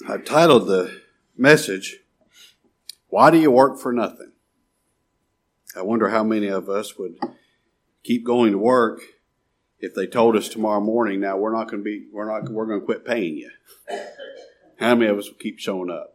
I've titled the message, Why Do You Work for Nothing? I wonder how many of us would keep going to work if they told us tomorrow morning, now we're going to quit paying you. How many of us would keep showing up?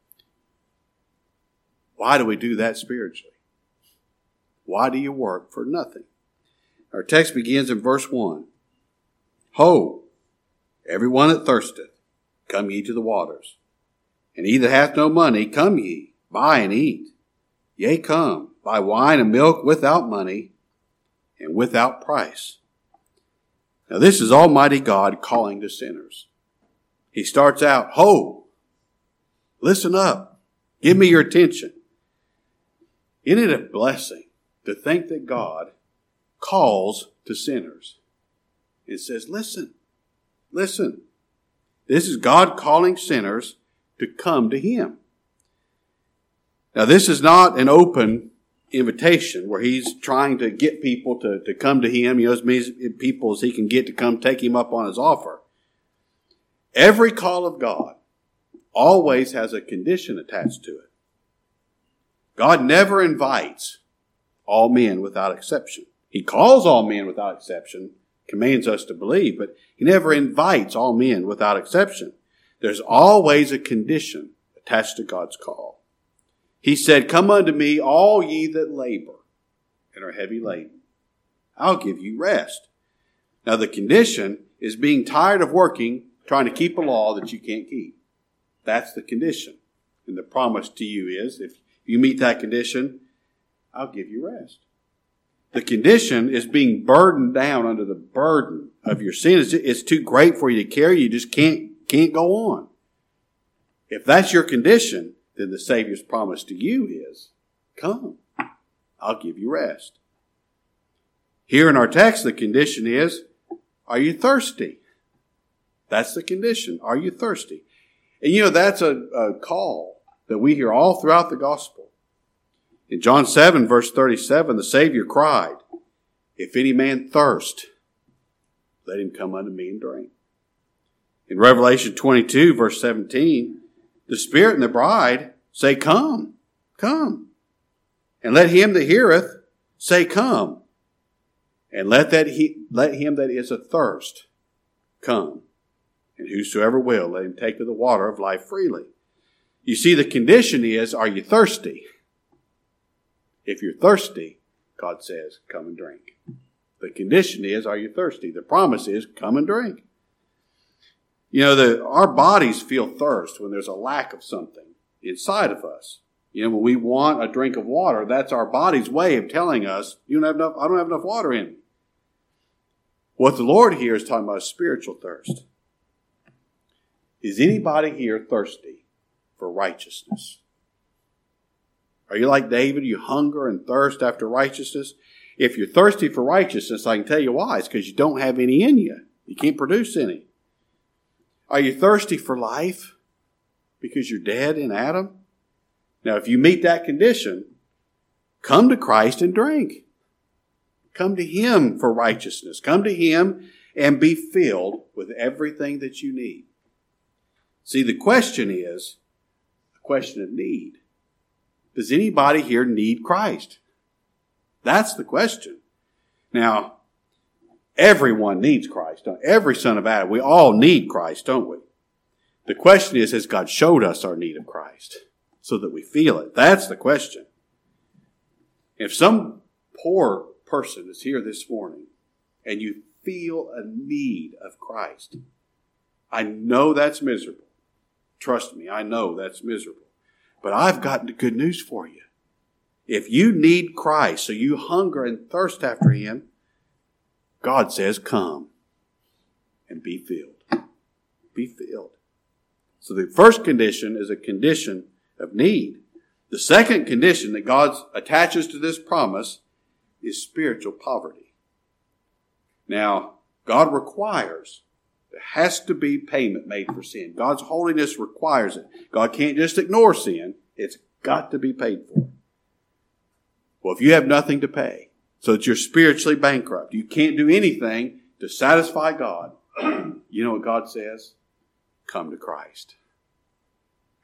Why do we do that spiritually? Why do you work for nothing? Our text begins in verse 1. Ho, everyone that thirsteth, come ye to the waters. And he that hath no money, come ye, buy and eat. Yea, come, buy wine and milk without money and without price. Now this is Almighty God calling to sinners. He starts out, ho, listen up, give me your attention. Isn't it a blessing to think that God calls to sinners? It says, listen. This is God calling sinners to come to Him. Now, this is not an open invitation where He's trying to get people to come to Him, as many people as He can get to come take Him up on His offer. Every call of God always has a condition attached to it. God never invites all men without exception. He calls all men without exception, commands us to believe, but He never invites all men without exception. There's always a condition attached to God's call. He said, come unto me, all ye that labor and are heavy laden. I'll give you rest. Now the condition is being tired of working, trying to keep a law that you can't keep. That's the condition. And the promise to you is, if you meet that condition, I'll give you rest. The condition is being burdened down under the burden of your sin. It's too great for you to carry. You just can't go on. If that's your condition, then the Savior's promise to you is, come, I'll give you rest. Here in our text, the condition is, are you thirsty? That's the condition. Are you thirsty? And that's a call that we hear all throughout the gospel. In John 7, verse 37, the Savior cried, if any man thirst, let him come unto me and drink. In Revelation 22, verse 17, the Spirit and the bride say, come, come. And let him that heareth say, come. And let him that is athirst come. And whosoever will, let him take of the water of life freely. You see, the condition is, are you thirsty? If you're thirsty, God says, come and drink. The condition is, are you thirsty? The promise is, come and drink. Our bodies feel thirst when there's a lack of something inside of us. When we want a drink of water, that's our body's way of telling us, I don't have enough water in me. What the Lord here is talking about is spiritual thirst. Is anybody here thirsty for righteousness? Are you like David? You hunger and thirst after righteousness? If you're thirsty for righteousness, I can tell you why. It's because you don't have any in you. You can't produce any. Are you thirsty for life? Because you're dead in Adam? Now, if you meet that condition, come to Christ and drink. Come to Him for righteousness. Come to Him and be filled with everything that you need. See, the question is a question of need. Does anybody here need Christ? That's the question. Now, everyone needs Christ. Every son of Adam, we all need Christ, don't we? The question is, has God showed us our need of Christ so that we feel it? That's the question. If some poor person is here this morning and you feel a need of Christ, I know that's miserable. Trust me, I know that's miserable. But I've got good news for you. If you need Christ, so you hunger and thirst after Him, God says, come and be filled. Be filled. So the first condition is a condition of need. The second condition that God attaches to this promise is spiritual poverty. Now, God requires, there has to be payment made for sin. God's holiness requires it. God can't just ignore sin. It's got to be paid for. Well, if you have nothing to pay, so that you're spiritually bankrupt, you can't do anything to satisfy God, you know what God says? Come to Christ.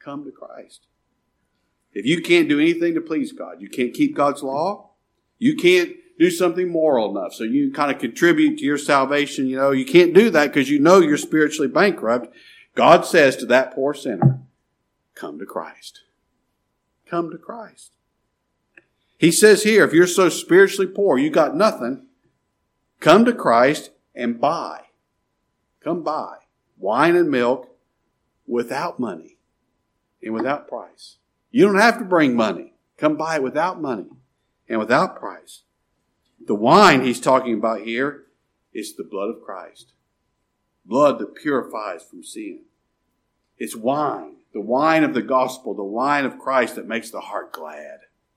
Come to Christ. If you can't do anything to please God, you can't keep God's law, you can't do something moral enough so you kind of contribute to your salvation, you can't do that because you know you're spiritually bankrupt. God says to that poor sinner, come to Christ. Come to Christ. He says here, if you're so spiritually poor, you got nothing, come to Christ and buy. Come buy wine and milk without money and without price. You don't have to bring money. Come buy it without money and without price. The wine he's talking about here is the blood of Christ. Blood that purifies from sin. It's wine. The wine of the gospel. The wine of Christ that makes the heart glad.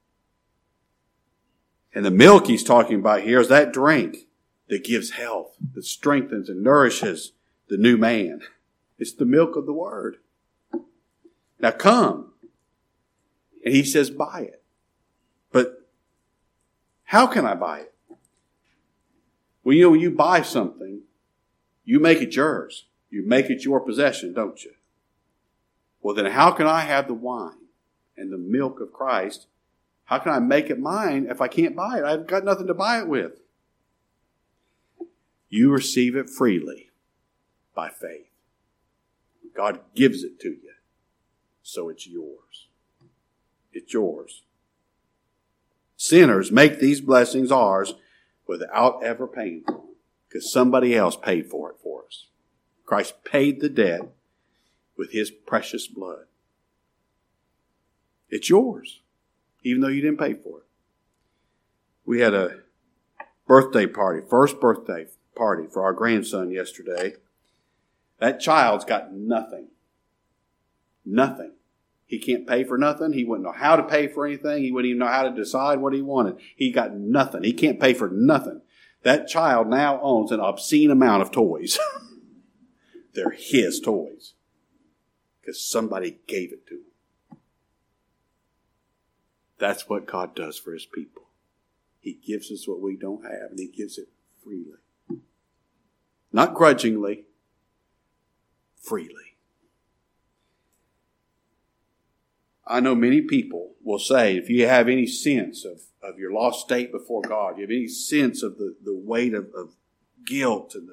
And the milk he's talking about here is that drink that gives health, that strengthens and nourishes the new man. It's the milk of the word. Now come. And he says, buy it. But how can I buy it? Well, when you buy something, you make it yours. You make it your possession, don't you? Well, then how can I have the wine and the milk of Christ? How can I make it mine if I can't buy it? I've got nothing to buy it with. You receive it freely by faith. God gives it to you, so it's yours. It's yours. Sinners make these blessings ours without ever paying for them, because somebody else paid for it for us. Christ paid the debt with his precious blood. It's yours, even though you didn't pay for it. We had a birthday party, first birthday party for our grandson yesterday. That child's got nothing. Nothing. He can't pay for nothing. He wouldn't know how to pay for anything. He wouldn't even know how to decide what he wanted. He got nothing. He can't pay for nothing. That child now owns an obscene amount of toys. They're his toys. Because somebody gave it to him. That's what God does for his people. He gives us what we don't have, and he gives it freely. Not grudgingly, freely. I know many people will say, if you have any sense of your lost state before God, you have any sense of the weight of guilt and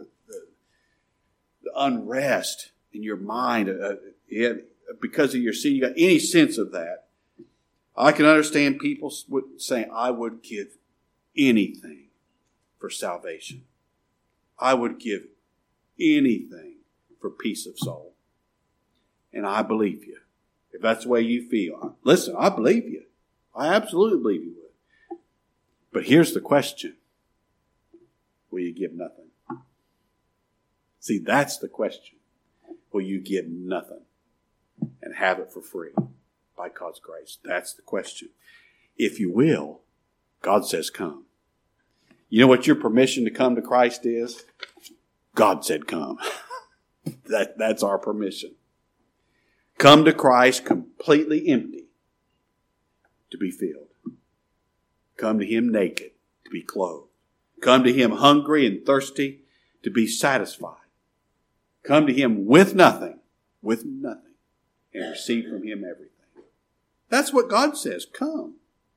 the unrest in your mind, because of your sin, you got any sense of that, I can understand people saying, I would give anything for salvation. I would give anything for peace of soul. And I believe you. If that's the way you feel, listen, I believe you. I absolutely believe you would. But here's the question. Will you give nothing? See, that's the question. Will you give nothing and have it for free by God's grace? That's the question. If you will, God says come. You know what your permission to come to Christ is? God said come. That's our permission. Come to Christ completely empty to be filled. Come to him naked to be clothed. Come to him hungry and thirsty to be satisfied. Come to him with nothing, and receive from him everything. That's what God says, come.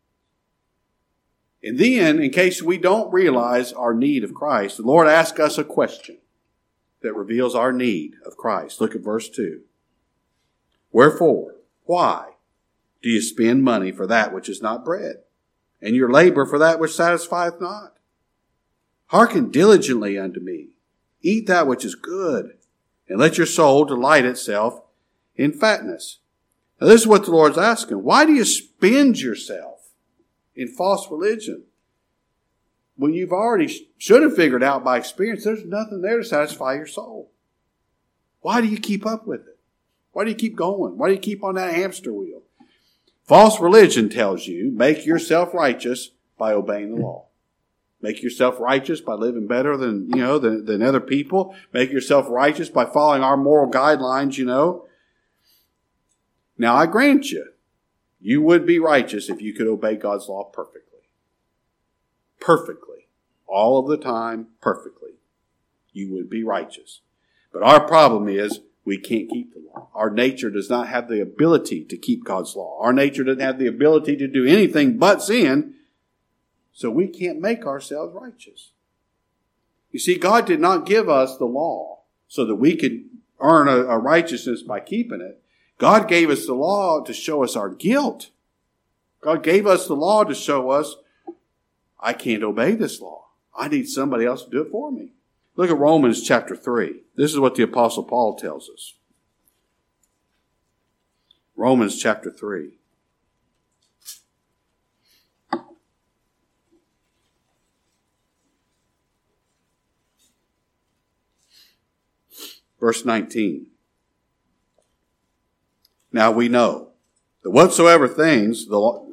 And then, in case we don't realize our need of Christ, the Lord asks us a question that reveals our need of Christ. Look at verse 2. Wherefore, why do you spend money for that which is not bread, and your labor for that which satisfieth not? Hearken diligently unto me. Eat that which is good, and let your soul delight itself in fatness. Now this is what the Lord's asking. Why do you spend yourself in false religion? When you've already should have figured out by experience, there's nothing there to satisfy your soul. Why do you keep up with it? Why do you keep going? Why do you keep on that hamster wheel? False religion tells you, make yourself righteous by obeying the law. Make yourself righteous by living better than other people. Make yourself righteous by following our moral guidelines, Now I grant you, you would be righteous if you could obey God's law perfectly. Perfectly. All of the time, perfectly. You would be righteous. But our problem is, we can't keep the law. Our nature does not have the ability to keep God's law. Our nature doesn't have the ability to do anything but sin, so we can't make ourselves righteous. You see, God did not give us the law so that we could earn a righteousness by keeping it. God gave us the law to show us our guilt. God gave us the law to show us, I can't obey this law. I need somebody else to do it for me. Look at Romans chapter 3. This is what the Apostle Paul tells us. Romans chapter 3. Verse 19. Now we know that what things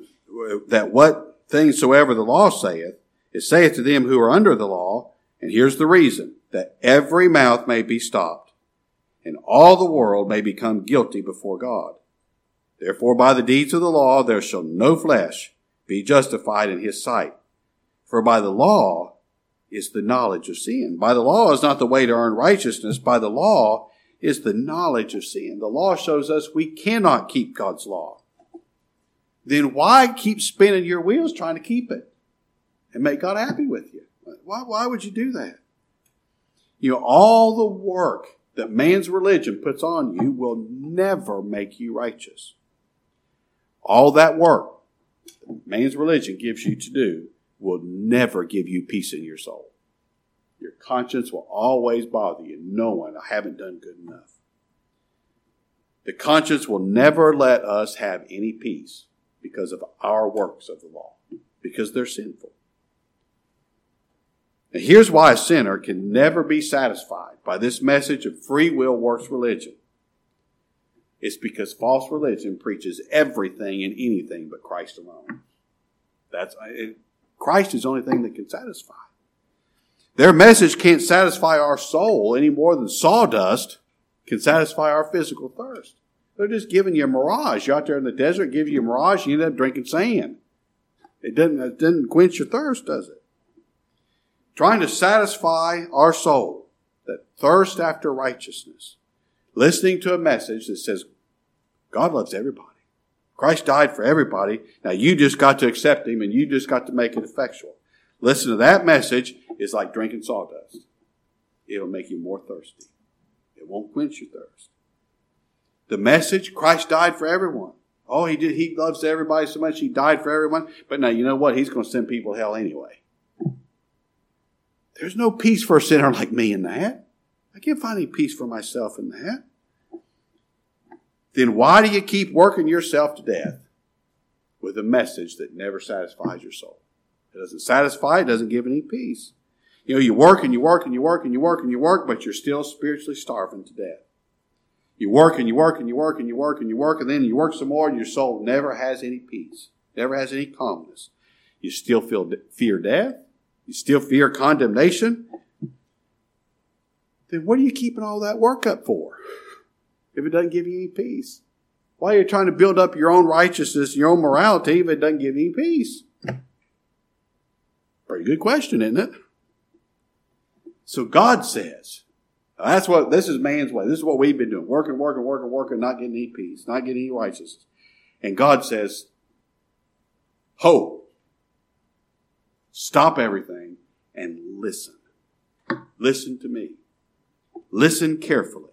soever the law saith, it saith to them who are under the law, and here's the reason, that every mouth may be stopped, and all the world may become guilty before God. Therefore by the deeds of the law there shall no flesh be justified in his sight. For by the law is the knowledge of sin. By the law is not the way to earn righteousness. By the law is the knowledge of sin. The law shows us we cannot keep God's law. Then why keep spinning your wheels trying to keep it and make God happy with you? Why would you do that? You know, all the work that man's religion puts on you will never make you righteous. All that work that man's religion gives you to do will never give you peace in your soul. Your conscience will always bother you, knowing I haven't done good enough. The conscience will never let us have any peace because of our works of the law, because they're sinful. Now here's why a sinner can never be satisfied by this message of free will works religion. It's because false religion preaches everything and anything but Christ alone. Christ is the only thing that can satisfy. Their message can't satisfy our soul any more than sawdust can satisfy our physical thirst. They're just giving you a mirage. You're out there in the desert, give you a mirage, you end up drinking sand. It doesn't quench your thirst, does it? Trying to satisfy our soul, that thirst after righteousness. Listening to a message that says, God loves everybody. Christ died for everybody. Now you just got to accept Him and you just got to make it effectual. Listen to that message is like drinking sawdust. It'll make you more thirsty. It won't quench your thirst. The message, Christ died for everyone. Oh, He did. He loves everybody so much He died for everyone. But now you know what? He's going to send people to hell anyway. There's no peace for a sinner like me in that. I can't find any peace for myself in that. Then why do you keep working yourself to death with a message that never satisfies your soul? It doesn't satisfy, it doesn't give any peace. You know, you work and you work and you work and you work and you work, but you're still spiritually starving to death. You work and you work and you work and you work and you work, and then you work some more and your soul never has any peace, never has any calmness. You still fear death. You still fear condemnation. Then what are you keeping all that work up for if it doesn't give you any peace? Why are you trying to build up your own righteousness, your own morality if it doesn't give you any peace? Pretty good question, isn't it? So God says, this is man's way. This is what we've been doing. Working, not getting any peace, not getting any righteousness. And God says, hope. Stop everything and listen. Listen to me. Listen carefully.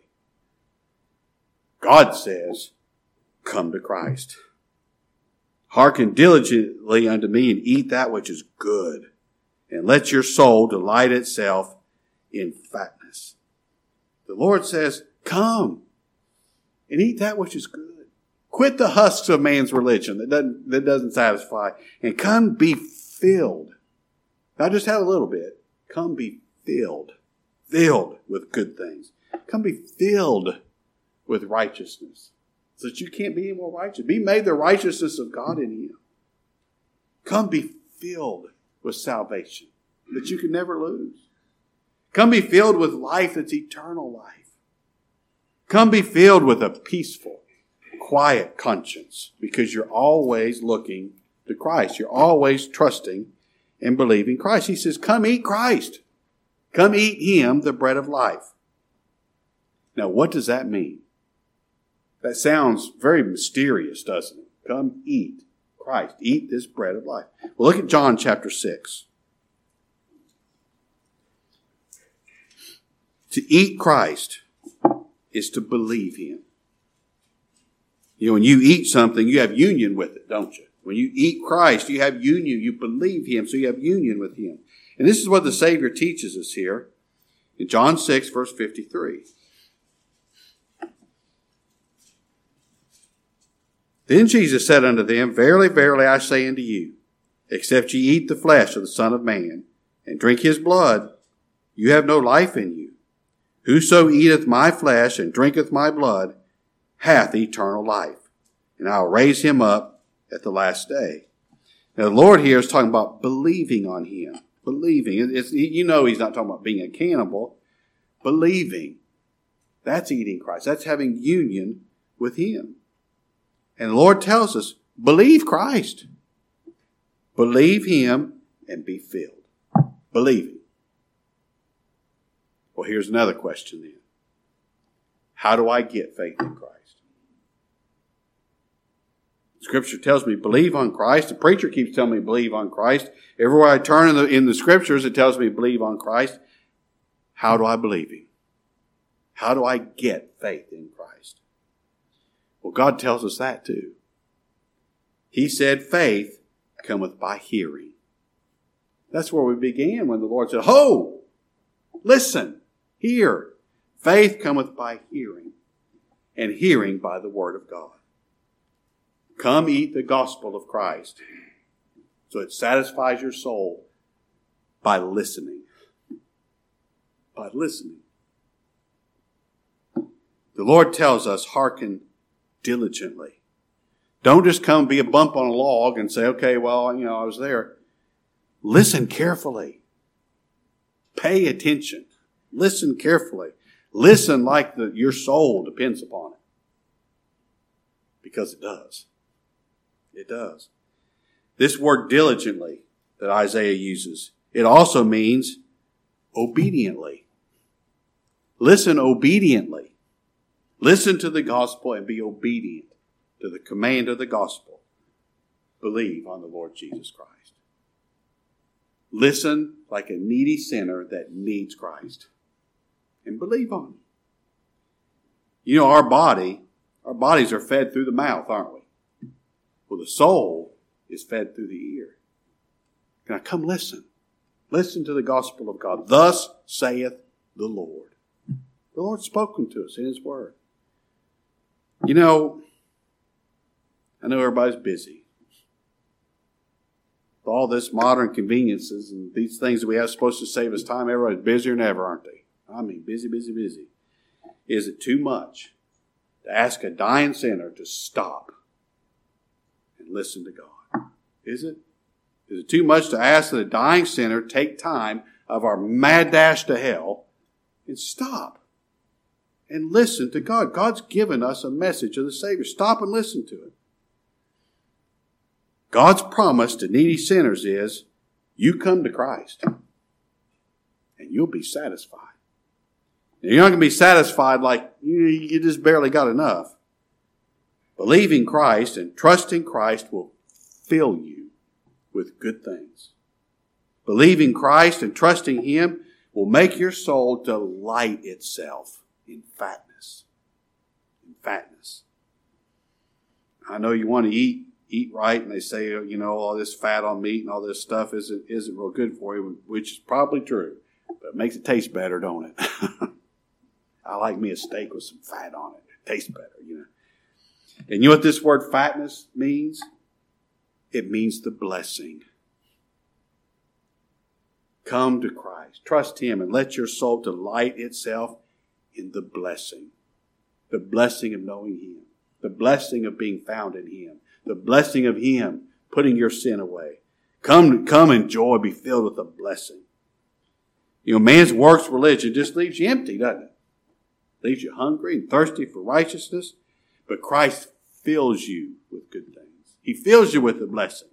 God says, come to Christ. Hearken diligently unto me and eat that which is good, and let your soul delight itself in fatness. The Lord says, come and eat that which is good. Quit the husks of man's religion that doesn't satisfy, and come be filled. Not just have a little bit. Come be filled. Filled with good things. Come be filled with righteousness. So that you can't be any more righteous. Be made the righteousness of God in you. Come be filled with salvation that you can never lose. Come be filled with life that's eternal life. Come be filled with a peaceful, quiet conscience because you're always looking to Christ. You're always trusting and believing Christ. He says, come eat Christ. Come eat Him, the bread of life. Now, what does that mean? That sounds very mysterious, doesn't it? Come eat Christ. Eat this bread of life. Well, look at John chapter 6. To eat Christ is to believe Him. You know, when you eat something, you have union with it, don't you? When you eat Christ, you have union. You believe Him, so you have union with Him. And this is what the Savior teaches us here in John 6, verse 53. Then Jesus said unto them, Verily, verily, I say unto you, except ye eat the flesh of the Son of Man, and drink His blood, you have no life in you. Whoso eateth my flesh and drinketh my blood hath eternal life, and I will raise him up at the last day. Now the Lord here is talking about believing on Him. Believing. You know He's not talking about being a cannibal. Believing. That's eating Christ. That's having union with Him. And the Lord tells us, believe Christ. Believe Him and be filled. Believe Him. Well, here's another question then. How do I get faith in Christ? Scripture tells me believe on Christ. The preacher keeps telling me believe on Christ. Everywhere I turn in the Scriptures, it tells me believe on Christ. How do I believe Him? How do I get faith in Christ? Well, God tells us that too. He said faith cometh by hearing. That's where we began when the Lord said, Ho! Listen! Hear! Faith cometh by hearing, and hearing by the word of God. Come eat the gospel of Christ. So it satisfies your soul by listening. By listening. The Lord tells us, hearken diligently. Don't just come be a bump on a log and say, okay, well, I was there. Listen carefully. Pay attention. Listen carefully. Listen like your soul depends upon it. Because it does. It does. This word diligently that Isaiah uses, it also means obediently. Listen obediently. Listen to the gospel and be obedient to the command of the gospel. Believe on the Lord Jesus Christ. Listen like a needy sinner that needs Christ. And believe on Him. You know, our bodies are fed through the mouth, aren't we? Well, the soul is fed through the ear. Now come listen. Listen to the gospel of God. Thus saith the Lord. The Lord's spoken to us in His word. You know, I know everybody's busy. With all this modern conveniences and these things that we have supposed to save us time, everybody's busier than ever, aren't they? I mean, busy, busy, busy. Is it too much to ask a dying sinner to stop and listen to God? Is it? Is it too much to ask that a dying sinner take time of our mad dash to hell and stop and listen to God? God's given us a message of the Savior. Stop and listen to it. God's promise to needy sinners is, you come to Christ and you'll be satisfied. Now, you're not going to be satisfied like you just barely got enough. Believing Christ and trusting Christ will fill you with good things. Believing Christ and trusting Him will make your soul delight itself in fatness. In fatness. I know you want to eat right, and they say, all this fat on meat and all this stuff isn't real good for you, which is probably true. But it makes it taste better, don't it? I like me a steak with some fat on it. It tastes better, And you know what this word fatness means? It means the blessing. Come to Christ. Trust Him and let your soul delight itself in the blessing. The blessing of knowing Him. The blessing of being found in Him. The blessing of Him putting your sin away. Come and joy, be filled with the blessing. Man's works religion just leaves you empty, doesn't it? Leaves you hungry and thirsty for righteousness. But Christ fills you with good things. He fills you with the blessings.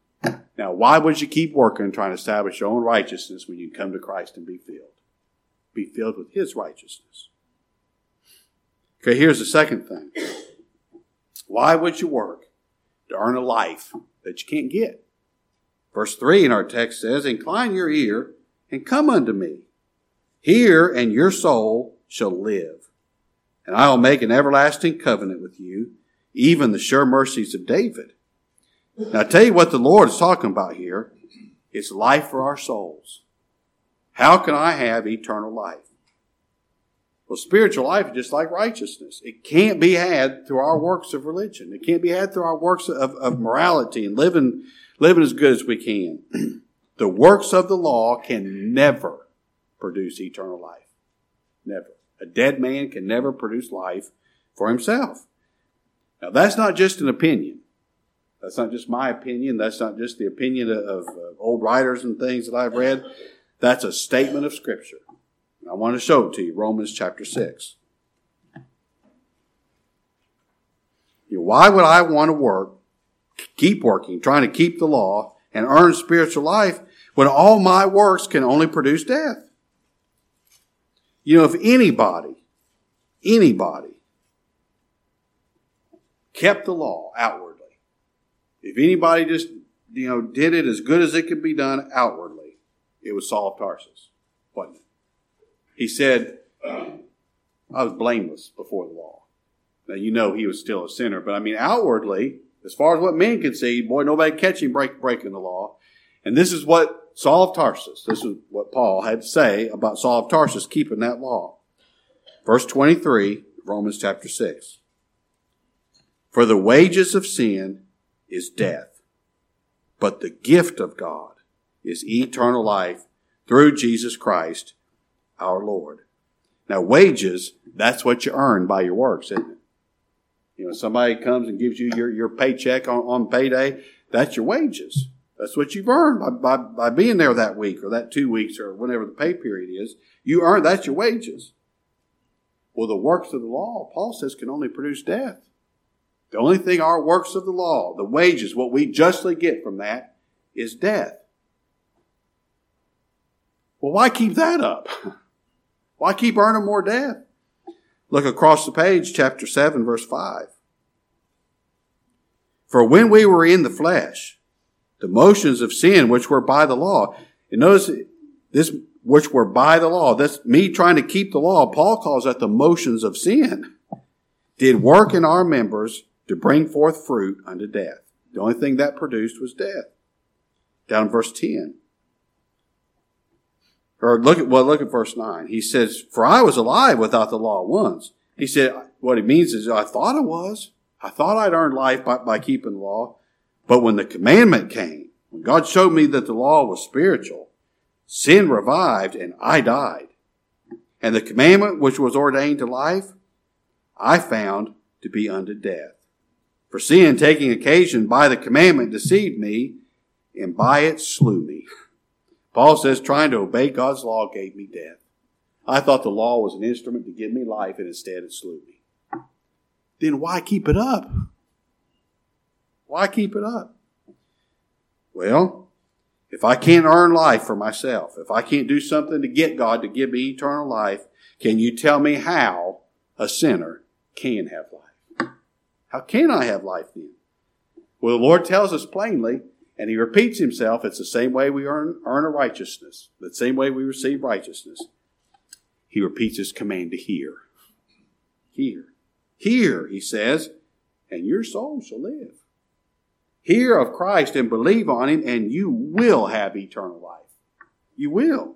Now, why would you keep working trying to establish your own righteousness when you come to Christ and be filled? be filled with His righteousness. Okay, here's the second thing. Why would you work to earn a life that you can't get? Verse 3 in our text says, incline your ear and come unto me. Hear, and your soul shall live. And I will make an everlasting covenant with you, even the sure mercies of David. Now, I tell you what the Lord is talking about here. It's life for our souls. How can I have eternal life? Well, spiritual life is just like righteousness. It can't be had through our works of religion. It can't be had through our works of morality and living as good as we can. The works of the law can never produce eternal life. Never. A dead man can never produce life for himself. Now, that's not just an opinion. That's not just my opinion. That's not just the opinion of old writers and things that I've read. That's a statement of Scripture. I want to show it to you, Romans chapter 6. Why would I want to work, keep working, trying to keep the law and earn spiritual life when all my works can only produce death? If anybody kept the law outwardly, if anybody just, did it as good as it could be done outwardly, it was Saul of Tarsus, wasn't it? He said, I was blameless before the law. Now, he was still a sinner. But outwardly, as far as what men could see, boy, nobody could catch him breaking the law. And this is what Saul of Tarsus, this is what Paul had to say about Saul of Tarsus keeping that law. Verse 23, Romans chapter 6. For the wages of sin is death, but the gift of God is eternal life through Jesus Christ, our Lord. Now, wages, that's what you earn by your works, isn't it? Somebody comes and gives you your paycheck on payday, that's your wages. That's what you've earned by being there that week or that 2 weeks or whenever the pay period is. You earn, that's your wages. Well, the works of the law, Paul says, can only produce death. The only thing our works of the law, the wages, what we justly get from that, is death. Well, why keep that up? Why keep earning more death? Look across the page, chapter 7, verse 5. For when we were in the flesh, the motions of sin which were by the law. And notice this, which were by the law. That's me trying to keep the law. Paul calls that the motions of sin. Did work in our members to bring forth fruit unto death. The only thing that produced was death. Down in verse 10. Or look at verse 9. He says, for I was alive without the law once. He said, what he means is, I thought I was. I thought I'd earned life by keeping the law. But when the commandment came, when God showed me that the law was spiritual, sin revived and I died. And the commandment which was ordained to life, I found to be unto death. For sin, taking occasion by the commandment, deceived me, and by it slew me. Paul says, trying to obey God's law gave me death. I thought the law was an instrument to give me life, and instead it slew me. Then why keep it up? Why keep it up? Well, if I can't earn life for myself, if I can't do something to get God to give me eternal life, can you tell me how a sinner can have life? How can I have life then? Well, the Lord tells us plainly, and He repeats Himself, it's the same way we earn a righteousness, the same way we receive righteousness. He repeats His command to hear. Hear. Hear, He says, and your soul shall live. Hear of Christ and believe on Him, and you will have eternal life. You will.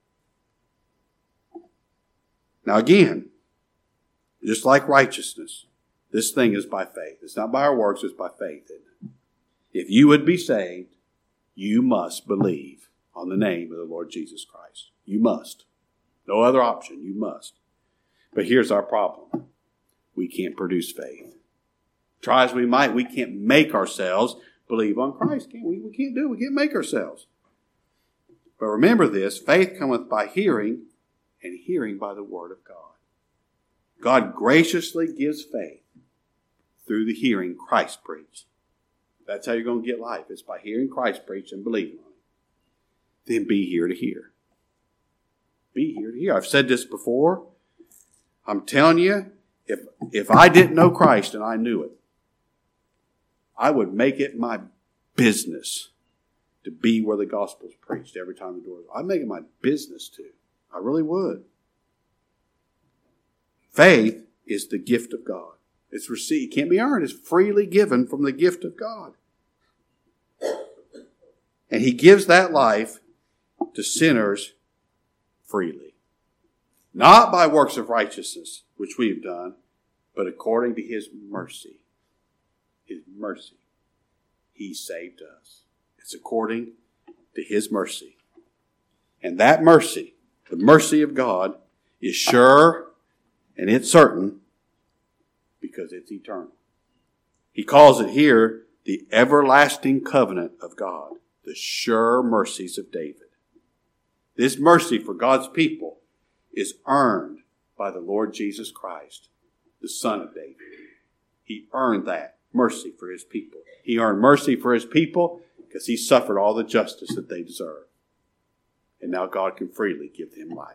Now again, just like righteousness, this thing is by faith. It's not by our works, it's by faith. If you would be saved, you must believe on the name of the Lord Jesus Christ. You must. No other option. You must. But here's our problem. We can't produce faith. Try as we might, we can't make ourselves believe on Christ. Can we? We can't do it. We can't make ourselves. But remember this, faith cometh by hearing, and hearing by the word of God. God graciously gives faith through the hearing Christ preached. That's how you're going to get life. It's by hearing Christ preach and believing on it. Then be here to hear. be here to hear. I've said this before. I'm telling you, if I didn't know Christ and I knew it, I would make it my business to be where the gospel is preached every time the door is. I'd make it my business to. I really would. Faith is the gift of God. It's received. It can't be earned. It's freely given from the gift of God. And He gives that life to sinners freely. Not by works of righteousness, which we have done, but according to His mercy. His mercy. He saved us. It's according to His mercy. And that mercy, the mercy of God, is sure and it's certain because it's eternal. He calls it here the everlasting covenant of God, the sure mercies of David. This mercy for God's people is earned by the Lord Jesus Christ, the Son of David. He earned that mercy for His people. He earned mercy for His people because He suffered all the justice that they deserve. And now God can freely give them life.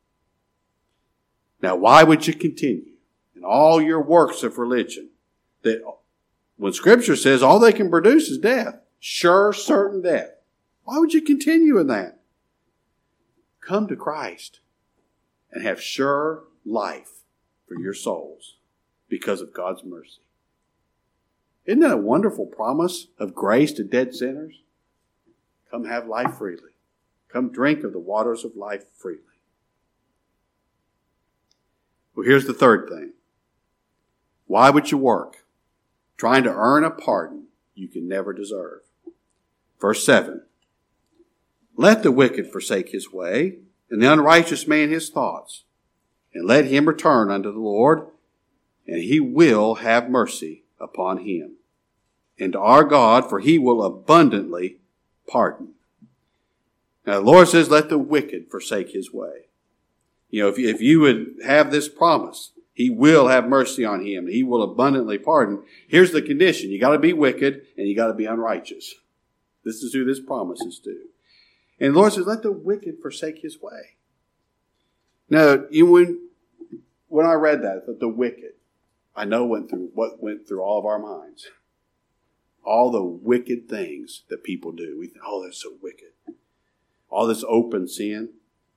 Now, why would you continue in all your works of religion that when Scripture says all they can produce is death, sure, certain death? Why would you continue in that? Come to Christ and have sure life for your souls because of God's mercy. Isn't that a wonderful promise of grace to dead sinners? Come have life freely. Come drink of the waters of life freely. Well, here's the third thing. Why would you work? Trying to earn a pardon you can never deserve. Verse 7. Let the wicked forsake his way, and the unrighteous man his thoughts, and let him return unto the Lord, and He will have mercy upon him. And to our God, for He will abundantly pardon. Now the Lord says, let the wicked forsake his way. You know, if you would have this promise, He will have mercy on him. He will abundantly pardon. Here's the condition. You got to be wicked and you got to be unrighteous. This is who this promise is to. And the Lord says, let the wicked forsake his way. Now, when I read that the wicked, I know what went through all of our minds. All the wicked things that people do. We think, oh, that's so wicked. All this open sin.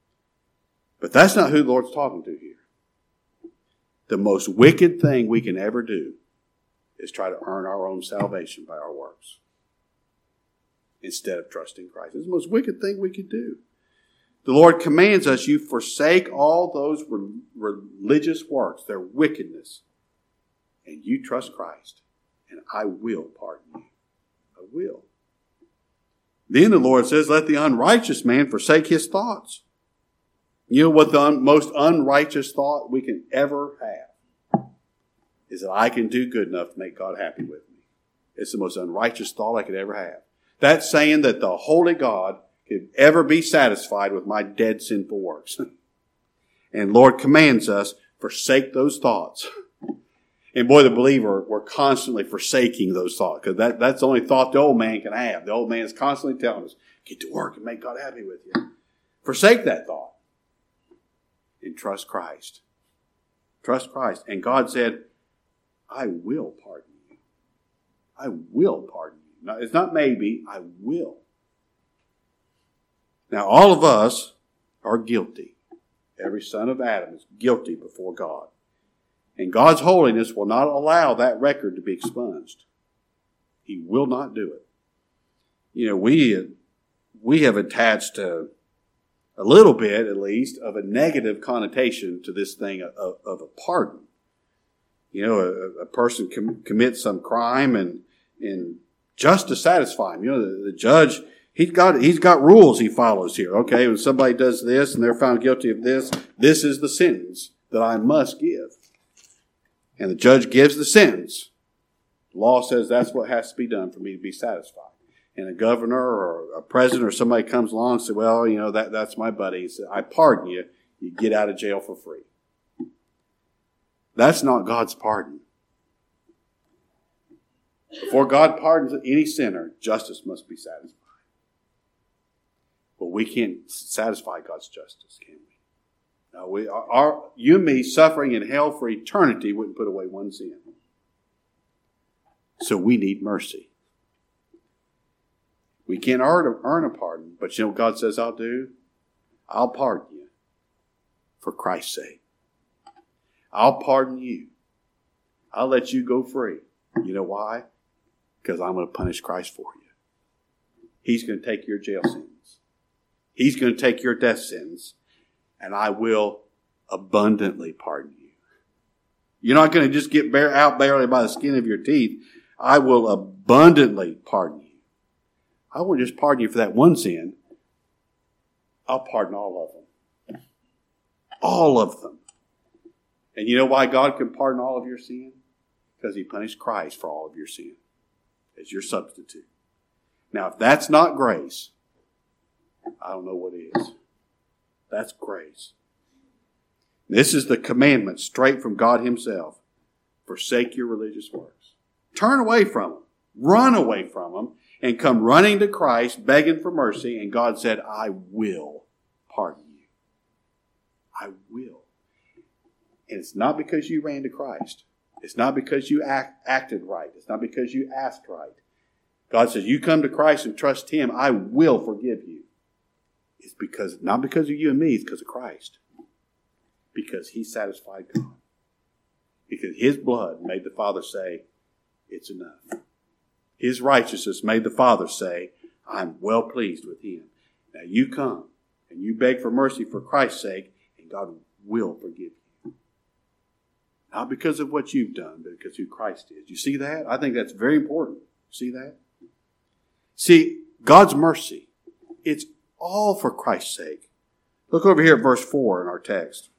But that's not who the Lord's talking to here. The most wicked thing we can ever do is try to earn our own salvation by our works instead of trusting Christ. It's the most wicked thing we could do. The Lord commands us, you forsake all those religious works, their wickedness, and you trust Christ, and I will pardon you. I will. Then the Lord says, let the unrighteous man forsake his thoughts. You know what the most unrighteous thought we can ever have is that I can do good enough to make God happy with me. It's the most unrighteous thought I could ever have. That's saying that the holy God could ever be satisfied with my dead sinful works. And Lord commands us, forsake those thoughts. And boy, the believer, we're constantly forsaking those thoughts because that's the only thought the old man can have. The old man is constantly telling us, get to work and make God happy with you. Forsake that thought and trust Christ. Trust Christ. And God said, I will pardon you. I will pardon you. Now, it's not maybe, I will. Now, all of us are guilty. Every son of Adam is guilty before God. And God's holiness will not allow that record to be expunged. He will not do it. You know, we have attached a little bit, at least, of a negative connotation to this thing of a pardon. You know, a person commits some crime and just to satisfy him. You know, the judge, he's got rules he follows here. Okay, when somebody does this and they're found guilty of this, this is the sentence that I must give. And the judge gives the sentence. The law says that's what has to be done for me to be satisfied. And a governor or a president or somebody comes along and says, well, you know, that's my buddy. He said, I pardon you. You get out of jail for free. That's not God's pardon. Before God pardons any sinner, justice must be satisfied. But we can't satisfy God's justice, can we? No, you and me suffering in hell for eternity wouldn't put away one sin. So we need mercy. We can't earn a pardon, but you know what God says I'll do? I'll pardon you for Christ's sake. I'll pardon you. I'll let you go free. You know why? Because I'm going to punish Christ for you. He's going to take your jail sentence. He's going to take your death sentence. And I will abundantly pardon you. You're not going to just get out barely by the skin of your teeth. I will abundantly pardon you. I won't just pardon you for that one sin. I'll pardon all of them. All of them. And you know why God can pardon all of your sin? Because He punished Christ for all of your sin as your substitute. Now, if that's not grace, I don't know what is. That's grace. This is the commandment straight from God Himself. Forsake your religious works. Turn away from them. Run away from them. And come running to Christ, begging for mercy. And God said, I will pardon you. I will. And it's not because you ran to Christ. It's not because you acted right. It's not because you asked right. God says, you come to Christ and trust Him, I will forgive you. It's not because of you and me, it's because of Christ. Because He satisfied God. Because His blood made the Father say, it's enough. His righteousness made the Father say, I'm well pleased with Him. Now you come and you beg for mercy for Christ's sake, and God will forgive you. Not because of what you've done, but because who Christ is. You see that? I think that's very important. See that? See, God's mercy, it's all for Christ's sake. Look over here at verse 4 in our text.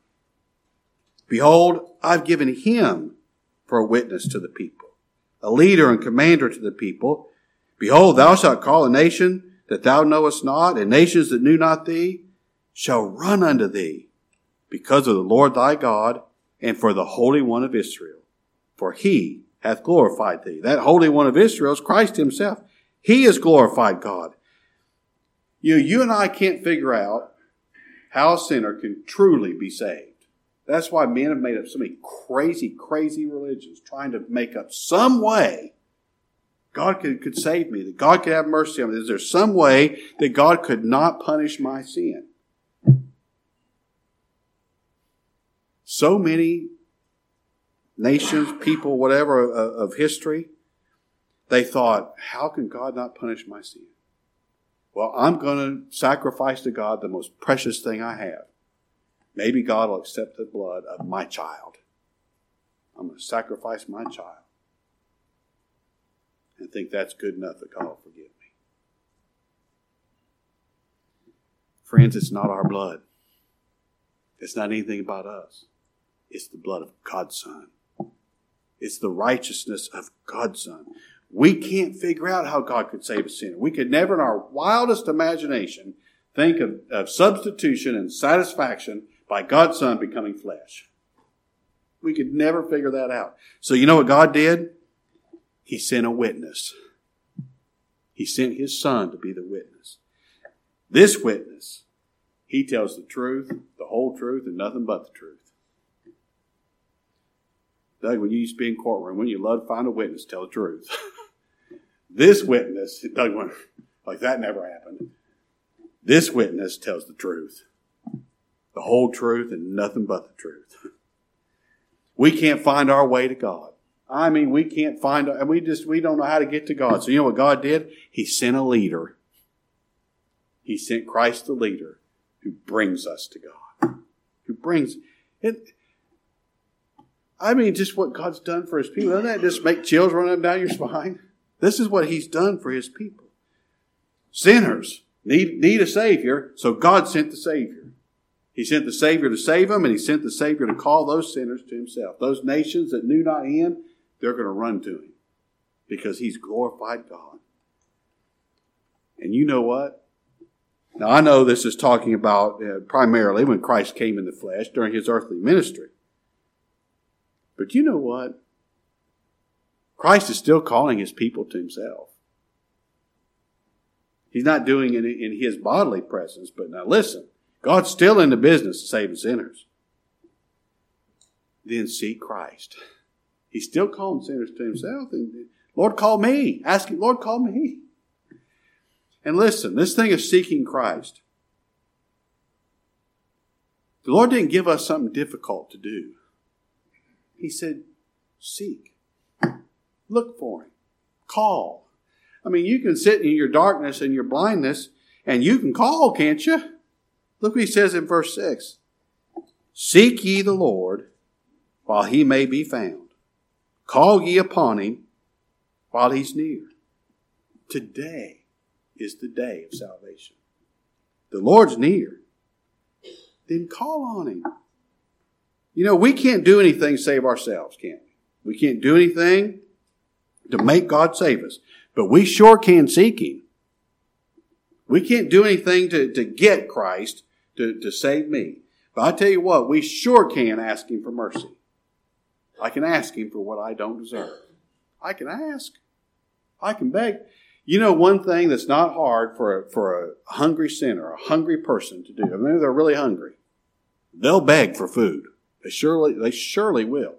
Behold, I've given Him for a witness to the people, a leader and commander to the people. Behold, thou shalt call a nation that thou knowest not, and nations that knew not thee shall run unto thee, because of the Lord thy God, and for the Holy One of Israel. For He hath glorified thee. That Holy One of Israel is Christ Himself. He has glorified God. You and I can't figure out how a sinner can truly be saved. That's why men have made up so many crazy, crazy religions, trying to make up some way God could save me, that God could have mercy on me. Is there some way that God could not punish my sin? So many nations, people, whatever, of history, they thought, how can God not punish my sin? Well, I'm going to sacrifice to God the most precious thing I have. Maybe God will accept the blood of my child. I'm going to sacrifice my child. And think that's good enough that God will forgive me. Friends, it's not our blood. It's not anything about us. It's the blood of God's Son. It's the righteousness of God's Son. We can't figure out how God could save a sinner. We could never in our wildest imagination think of substitution and satisfaction by God's Son becoming flesh. We could never figure that out. So you know what God did? He sent a witness. He sent His Son to be the witness. This witness, He tells the truth, the whole truth, and nothing but the truth. Doug, when you used to be in courtroom, when you love to find a witness, tell the truth. This witness, Doug went, like that never happened. This witness tells the truth. The whole truth and nothing but the truth. We can't find our way to God. I mean, we can't find, and we don't know how to get to God. So you know what God did? He sent a leader. He sent Christ the leader who brings us to God. Who brings it. I mean, just what God's done for His people. Doesn't that just make chills run up down your spine? This is what He's done for His people. Sinners need a Savior, so God sent the Savior. He sent the Savior to save them, and He sent the Savior to call those sinners to Himself. Those nations that knew not Him, they're going to run to Him because He's glorified God. And you know what? Now, I know this is talking about primarily when Christ came in the flesh during His earthly ministry. But you know what? Christ is still calling His people to Himself. He's not doing it in His bodily presence, but now listen, God's still in the business of saving sinners. Then seek Christ. He's still calling sinners to himself. And Lord, call me. Ask him, Lord, call me. And listen, this thing of seeking Christ, the Lord didn't give us something difficult to do. He said, seek. Look for him. Call. I mean, you can sit in your darkness and your blindness and you can call, can't you? Look what he says in verse 6. Seek ye the Lord while he may be found. Call ye upon him while he's near. Today is the day of salvation. The Lord's near. Then call on him. You know, we can't do anything to save ourselves, can we? We can't do anything to make God save us. But we sure can seek him. We can't do anything to get Christ to save me. But I tell you what, we sure can ask him for mercy. I can ask him for what I don't deserve. I can ask. I can beg. You know, one thing that's not hard for a hungry sinner, a hungry person to do, I mean, they're really hungry. They'll beg for food. They surely will.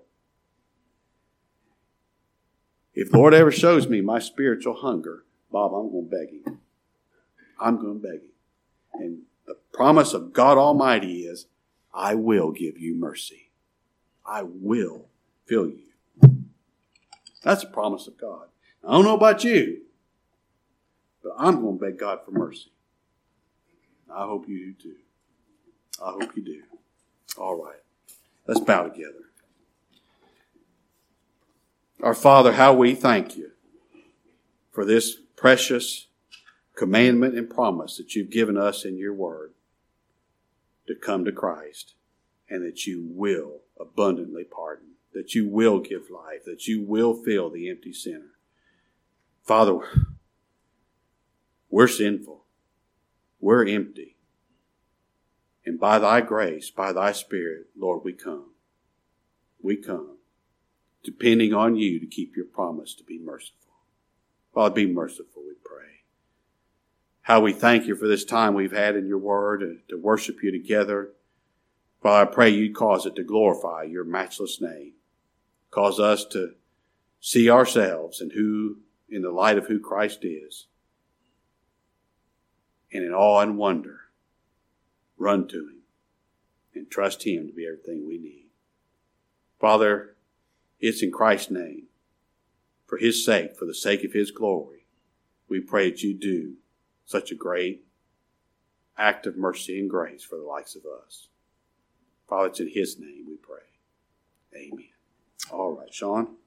If the Lord ever shows me my spiritual hunger, Bob, I'm going to beg him. I'm going to beg him. And the promise of God Almighty is, I will give you mercy. I will fill you. That's a promise of God. I don't know about you, but I'm going to beg God for mercy. I hope you do too. I hope you do. All right. Let's bow together. Our Father, how we thank you for this precious commandment and promise that you've given us in your word to come to Christ, and that you will abundantly pardon, that you will give life, that you will fill the empty sinner. Father, we're sinful. We're empty. And by thy grace, by thy Spirit, Lord, we come. We come, depending on you to keep your promise to be merciful. Father, be merciful, we pray. How we thank you for this time we've had in your word to worship you together. Father, I pray you'd cause it to glorify your matchless name. Cause us to see ourselves in the light of who Christ is. And in awe and wonder, run to him and trust him to be everything we need. Father, it's in Christ's name, for his sake, for the sake of his glory, we pray that you do such a great act of mercy and grace for the likes of us. Father, it's in his name we pray. Amen. All right, Sean.